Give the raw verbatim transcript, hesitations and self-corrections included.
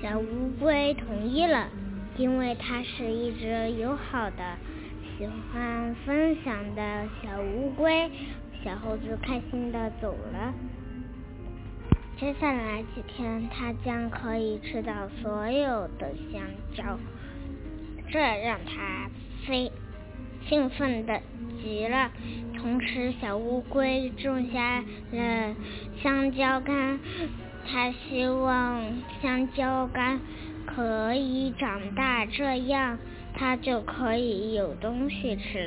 小乌龟同意了，因为它是一只友好的、喜欢分享的小乌龟。小猴子开心地走了。接下来几天，它将可以吃到所有的香蕉，这让它非兴奋的极了。同时，小乌龟种下了香蕉干，它希望香蕉干可以长大，这样它就可以有东西吃了。